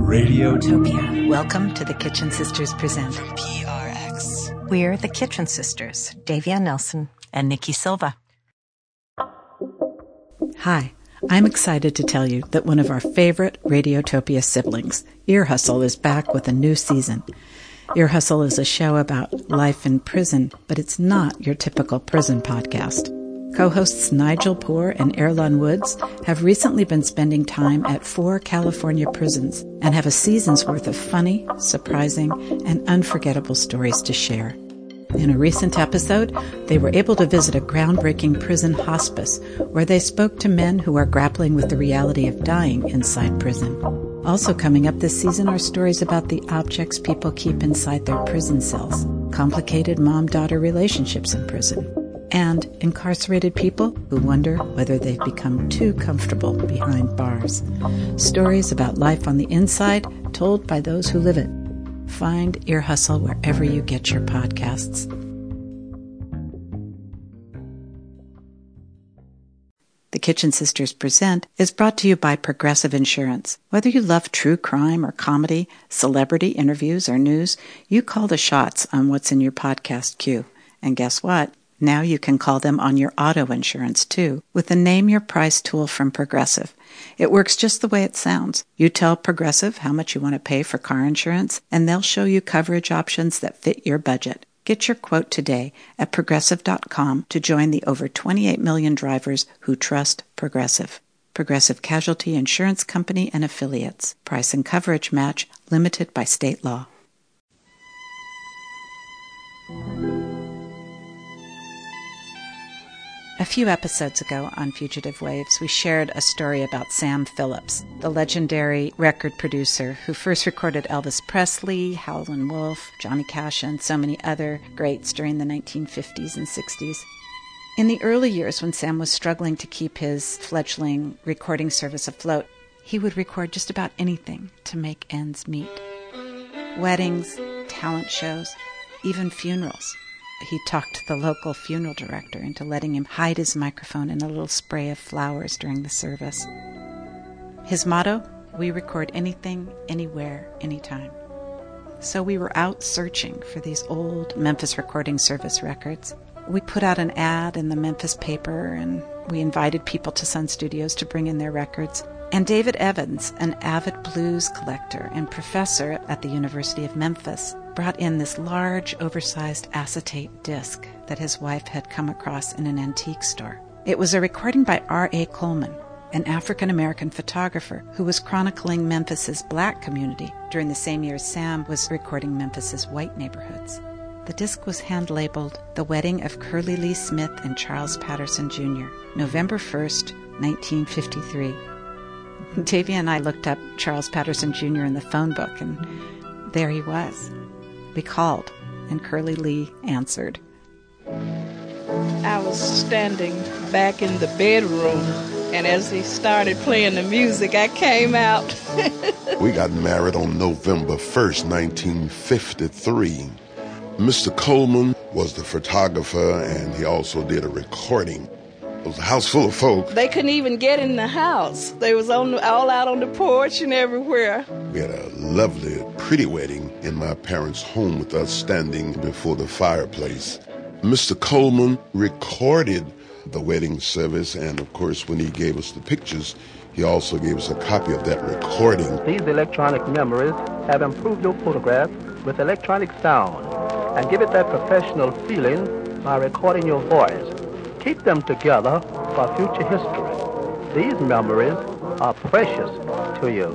Radiotopia. Welcome to the Kitchen Sisters Present PRX. We're the Kitchen Sisters, Davia Nelson and Nikki Silva. Hi, I'm excited to tell you that one of our favorite Radiotopia siblings, Ear Hustle, is back with a new season. Ear Hustle is a show about life in prison, but it's not your typical prison podcast. Co-hosts Nigel Poor and Erlon Woods have recently been spending time at 4 California prisons and have a season's worth of funny, surprising, and unforgettable stories to share. In a recent episode, they were able to visit a groundbreaking prison hospice where they spoke to men who are grappling with the reality of dying inside prison. Also coming up this season are stories about the objects people keep inside their prison cells, complicated mom-daughter relationships in prison, and incarcerated people who wonder whether they've become too comfortable behind bars. Stories about life on the inside told by those who live it. Find Ear Hustle wherever you get your podcasts. The Kitchen Sisters Present is brought to you by Progressive Insurance. Whether you love true crime or comedy, celebrity interviews or news, you call the shots on what's in your podcast queue. And guess what? Now you can call them on your auto insurance, too, with the Name Your Price tool from Progressive. It works just the way it sounds. You tell Progressive how much you want to pay for car insurance, and they'll show you coverage options that fit your budget. Get your quote today at Progressive.com to join the over 28 million drivers who trust Progressive. Progressive Casualty Insurance Company and Affiliates. Price and coverage match limited by state law. A few episodes ago on Fugitive Waves, we shared a story about Sam Phillips, the legendary record producer who first recorded Elvis Presley, Howlin' Wolf, Johnny Cash, and so many other greats during the 1950s and 60s. In the early years, when Sam was struggling to keep his fledgling recording service afloat, he would record just about anything to make ends meet. Weddings, talent shows, even funerals. He talked the local funeral director into letting him hide his microphone in a little spray of flowers during the service. His motto, we record anything, anywhere, anytime. So we were out searching for these old Memphis Recording Service records. We put out an ad in the Memphis paper, and we invited people to Sun Studios to bring in their records. And David Evans, an avid blues collector and professor at the University of Memphis, brought in this large, oversized acetate disc that his wife had come across in an antique store. It was a recording by R.A. Coleman, an African-American photographer who was chronicling Memphis's black community during the same year Sam was recording Memphis's white neighborhoods. The disc was hand-labeled The Wedding of Curly Lee Smith and Charles Patterson, Jr., November 1st, 1953. Davia and I looked up Charles Patterson Jr. in the phone book, and there he was. We called, and Curly Lee answered. I was standing back in the bedroom, and as he started playing the music, I came out. We got married on November 1st, 1953. Mr. Coleman was the photographer, and he also did a recording. It was a house full of folk. They couldn't even get in the house. They was all out on the porch and everywhere. We had a lovely, pretty wedding in my parents' home with us standing before the fireplace. Mr. Coleman recorded the wedding service, and of course, when he gave us the pictures, he also gave us a copy of that recording. These electronic memories have improved your photograph with electronic sound and give it that professional feeling by recording your voice. Keep them together for future history. These memories are precious to you.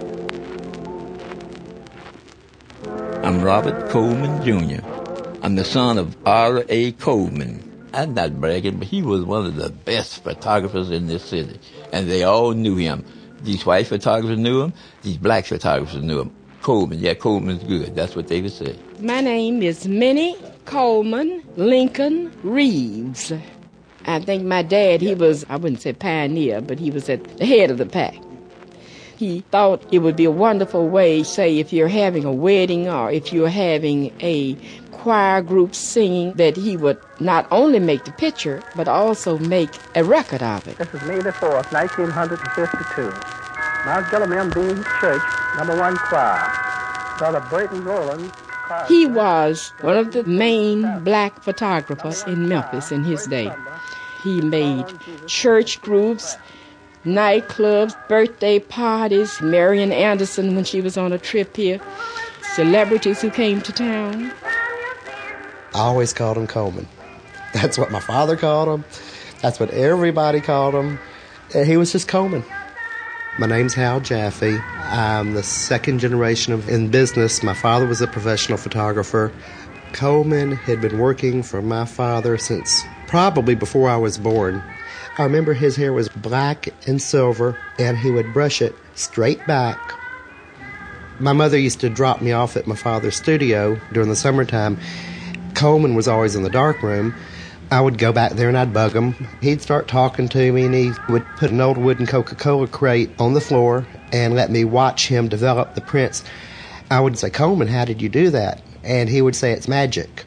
I'm Robert Coleman, Jr. I'm the son of R.A. Coleman. I'm not bragging, but he was one of the best photographers in this city, and they all knew him. These white photographers knew him. These black photographers knew him. Coleman, yeah, Coleman's good. That's what they would say. My name is Minnie Coleman Lincoln Reeves. I think my dad, he was, I wouldn't say pioneer, but he was at the head of the pack. He thought it would be a wonderful way, say, if you're having a wedding or if you're having a choir group singing, that he would not only make the picture, but also make a record of it. This is May the 4th, 1952. Mount Gillum MD Church, number 1 choir. Brother Burton Rowland. He was one of the main black photographers in Memphis in his day. He made church groups, nightclubs, birthday parties, Marian Anderson when she was on a trip here, celebrities who came to town. I always called him Coleman. That's what my father called him. That's what everybody called him. He was just Coleman. My name's Hal Jaffe. I'm the second generation in business. My father was a professional photographer. Coleman had been working for my father since probably before I was born. I remember his hair was black and silver, and he would brush it straight back. My mother used to drop me off at my father's studio during the summertime. Coleman was always in the dark room. I would go back there and I'd bug him. He'd start talking to me, and he would put an old wooden Coca-Cola crate on the floor and let me watch him develop the prints. I would say, Coleman, how did you do that? And he would say, it's magic.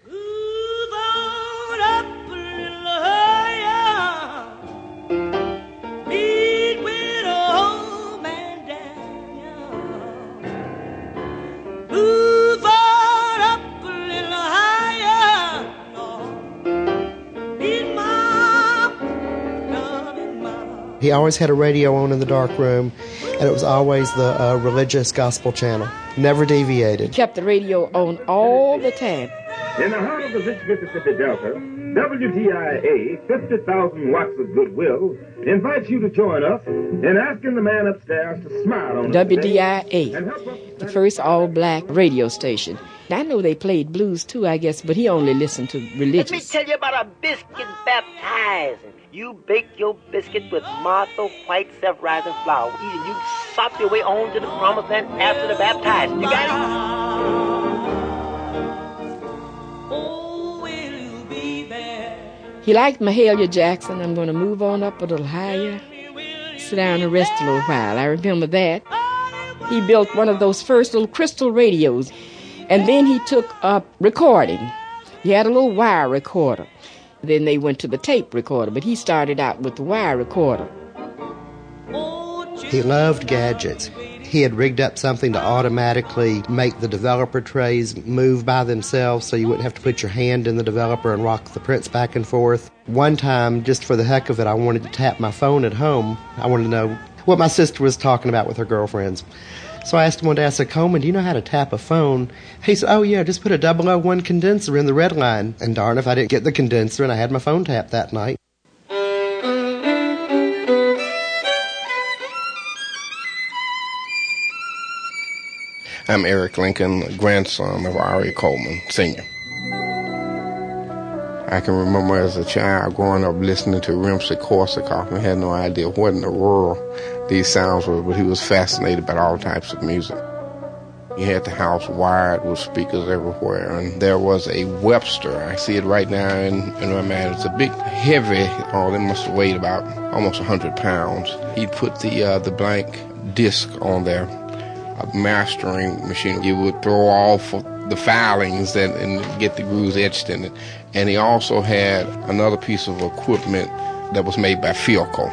He always had a radio on in the dark room, and it was always the religious gospel channel. Never deviated. Kept the radio on all the time. In the heart of the rich Mississippi Delta, WTIA, 50,000 watts of goodwill, invites you to join us in asking the man upstairs to smile on WDIA, the first all-black radio station. I know they played blues too, I guess, but he only listened to religious. Let me tell you about a biscuit baptizing. You bake your biscuit with Martha White self-rising flour. Either you sop your way on to the promised land after the baptizing. You got it? Oh, will you be there? He liked Mahalia Jackson. I'm going to move on up a little higher. Sit down and rest a little while. I remember that. He built one of those first little crystal radios. And then he took up recording. He had a little wire recorder. Then they went to the tape recorder, but he started out with the wire recorder. He loved gadgets. He had rigged up something to automatically make the developer trays move by themselves so you wouldn't have to put your hand in the developer and rock the prints back and forth. One time, just for the heck of it, I wanted to tap my phone at home. I wanted to know what my sister was talking about with her girlfriends. So I asked him one day, I said, Coleman, do you know how to tap a phone? He said, oh, yeah, just put a 001 condenser in the red line. And darn if I didn't get the condenser, and I had my phone tapped that night. I'm Eric Lincoln, grandson of R.A. Coleman, Sr. I can remember as a child growing up listening to Rimsky-Korsakov and had no idea what in the world these sounds were, but he was fascinated by all types of music. He had the house wired with speakers everywhere, and there was a Webster. I see it right now in my mind. It's a big, heavy, it must have weighed about almost 100 pounds. He'd put the blank disc on there, a mastering machine. You would throw off the filings and get the grooves etched in it. And he also had another piece of equipment that was made by Philco.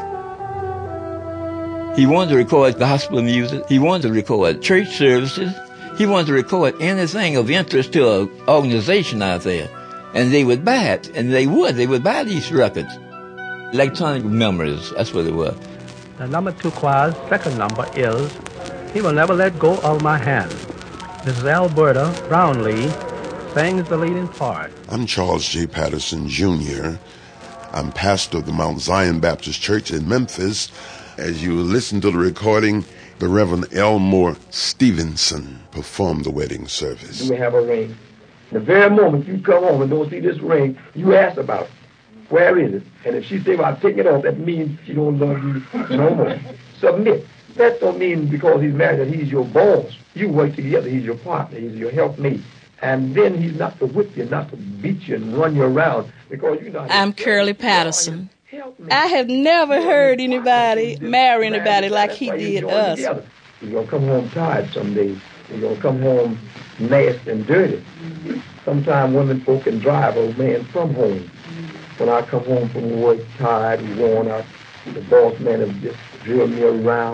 He wanted to record gospel music. He wanted to record church services. He wanted to record anything of interest to an organization out there. And they would buy it. And they would buy these records. Electronic memories, that's what it was. The number 2 choir's second number is He Will Never Let Go of My Hand. Mrs. Alberta Brownlee sings the leading part. I'm Charles J. Patterson, Jr. I'm pastor of the Mount Zion Baptist Church in Memphis. As you listen to the recording, the Reverend Elmore Stevenson performed the wedding service. You may have a ring. The very moment you come home and don't see this ring, you ask about it. Where is it? And if she say, well, I'm taking it off, that means she don't love you no more. Submit. That don't mean because he's married that he's your boss. You work together. He's your partner. He's your helpmate. And then he's not to whip you, not to beat you and run you around because you're not. I'm Curly Patterson. I have never heard anybody marry anybody like he did us. You're going to come home tired some days. You're going to come home nasty and dirty. Sometimes women folk can drive old man from home. When I come home from work tired and worn out, the boss man has just drilled me around,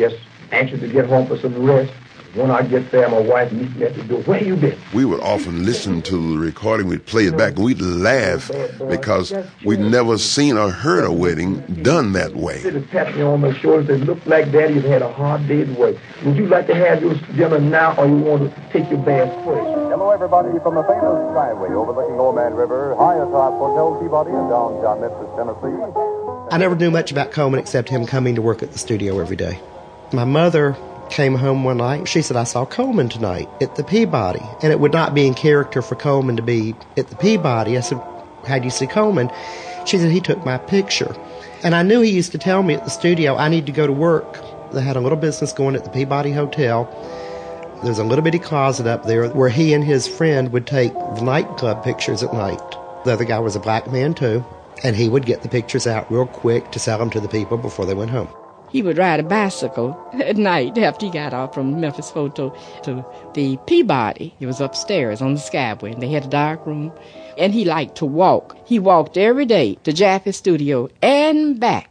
just anxious to get home for some rest. When I get there, my wife meets me at the door. Where you been? We would often listen to the recording. We'd play it back, and we'd laugh because we'd never seen or heard a wedding done that way. They tapped me on my shoulder and said, "Looks like Daddy's had a hard day's work. Would you like to have your dinner now, or you want to take your bath first?" Hello, everybody, from the famous Skyway overlooking Old Man River, high atop Hotel Peabody in downtown Memphis, Tennessee. I never knew much about Coleman except him coming to work at the studio every day. My mother came home one night. She said, "I saw Coleman tonight at the Peabody." And it would not be in character for Coleman to be at the Peabody. I said, "How'd you see Coleman?" She said, "He took my picture." And I knew he used to tell me at the studio, "I need to go to work." They had a little business going at the Peabody Hotel. There's a little bitty closet up there where he and his friend would take the nightclub pictures at night. The other guy was a black man too, and he would get the pictures out real quick to sell them to the people before they went home. He would ride a bicycle at night after he got off from Memphis Photo to the Peabody. It was upstairs on the Skyway, and they had a dark room. And he liked to walk. He walked every day to Jaffe's studio and back.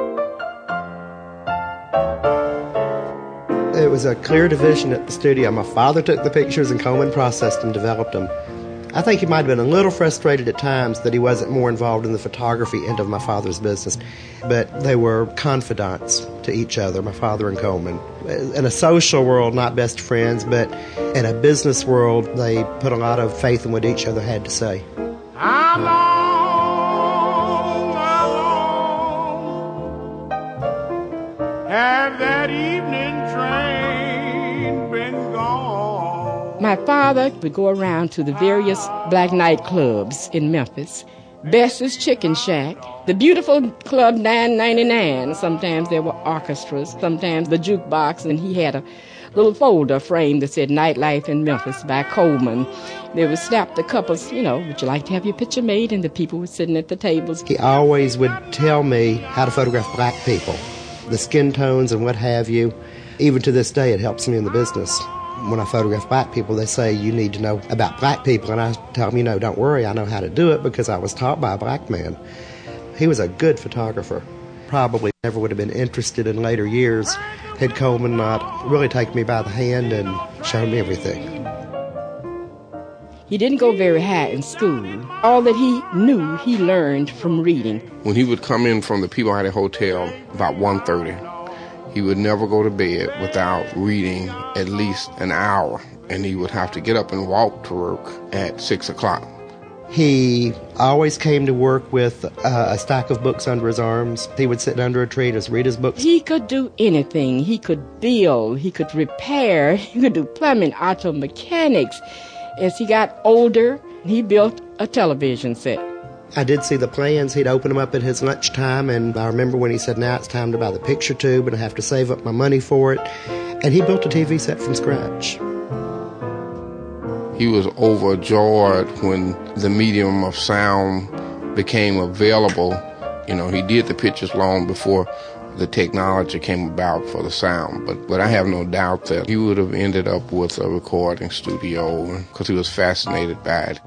It was a clear division at the studio. My father took the pictures and Coleman processed and developed them. I think he might have been a little frustrated at times that he wasn't more involved in the photography end of my father's business, but they were confidants to each other, my father and Coleman. In a social world, not best friends, but in a business world, they put a lot of faith in what each other had to say. How long have that evening train been gone? My father would go around to the various black nightclubs in Memphis. Bess's Chicken Shack, the beautiful Club 999. Sometimes there were orchestras, sometimes the jukebox, and he had a little folder frame that said Nightlife in Memphis by Coleman. They would stop the couples, would you like to have your picture made? And the people were sitting at the tables. He always would tell me how to photograph black people, the skin tones and what have you. Even to this day, it helps me in the business. When I photograph black people, they say, "You need to know about black people." And I tell them, don't worry, I know how to do it because I was taught by a black man. He was a good photographer. Probably never would have been interested in later years had Coleman not really taken me by the hand and shown me everything. He didn't go very high in school. All that he knew, he learned from reading. When he would come in from the Peabody Hotel about 1:30, he would never go to bed without reading at least an hour, and he would have to get up and walk to work at 6 o'clock. He always came to work with a stack of books under his arms. He would sit under a tree and just read his books. He could do anything. He could build, he could repair, he could do plumbing, auto mechanics. As he got older, he built a television set. I did see the plans. He'd open them up at his lunchtime, and I remember when he said, "Now it's time to buy the picture tube, and I have to save up my money for it." And he built a TV set from scratch. He was overjoyed when the medium of sound became available. He did the pictures long before the technology came about for the sound, but I have no doubt that he would have ended up with a recording studio because he was fascinated by it.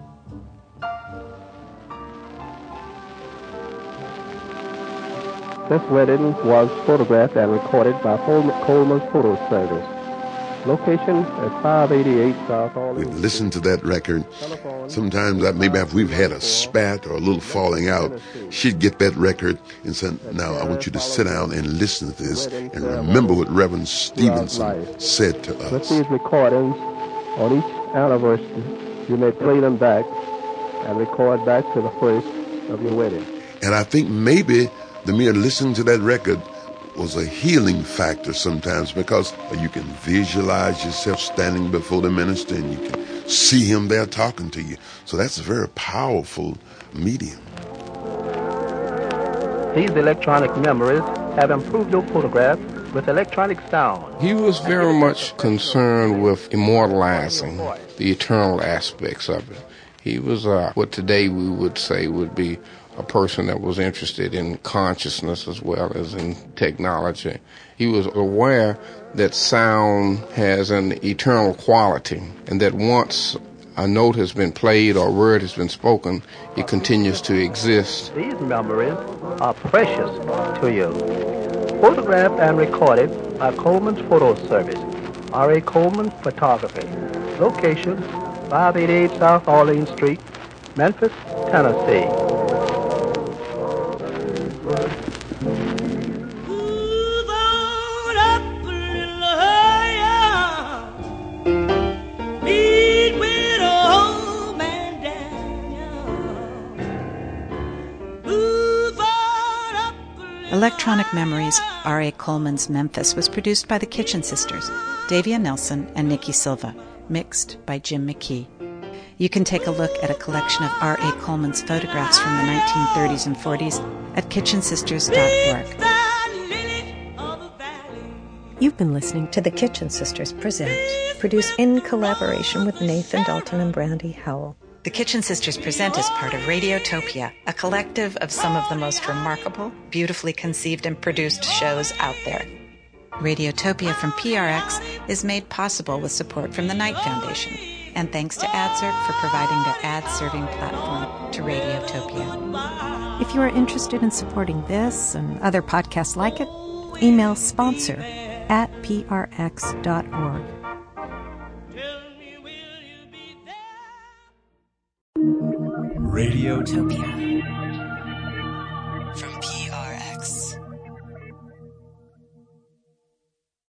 This wedding was photographed and recorded by Coleman's Photo Service. Location at 588 South Orleans. We'd listen to that record. Sometimes, maybe after we've had a spat or a little falling out, she'd get that record and say, "Now I want you to sit down and listen to this and remember what Reverend Stevenson said to us." With these recordings, on each anniversary, you may play them back and record back to the first of your wedding. And I think maybe the mere listening to that record was a healing factor sometimes, because you can visualize yourself standing before the minister and you can see him there talking to you. So that's a very powerful medium. These electronic memories have improved your photograph with electronic sound. He was very much concerned with immortalizing the eternal aspects of it. He was what today we would say would be a person that was interested in consciousness as well as in technology. He was aware that sound has an eternal quality, and that once a note has been played or a word has been spoken, it continues to exist. These memories are precious to you. Photographed and recorded by Coleman's Photo Service, R.A. Coleman Photography. Location, 588 South Orleans Street, Memphis, Tennessee. Electronic Memories, R.A. Coleman's Memphis was produced by the Kitchen Sisters, Davia Nelson and Nikki Silva, mixed by Jim McKee. You can take a look at a collection of R.A. Coleman's photographs from the 1930s and 40s at kitchensisters.org. You've been listening to The Kitchen Sisters Present, produced in collaboration with Nathan Dalton and Brandy Howell. The Kitchen Sisters Present is part of Radiotopia, a collective of some of the most remarkable, beautifully conceived and produced shows out there. Radiotopia from PRX is made possible with support from the Knight Foundation, and thanks to AdServe for providing the ad-serving platform to Radiotopia. If you are interested in supporting this and other podcasts like it, email sponsor@prx.org. Radiotopia from PRX.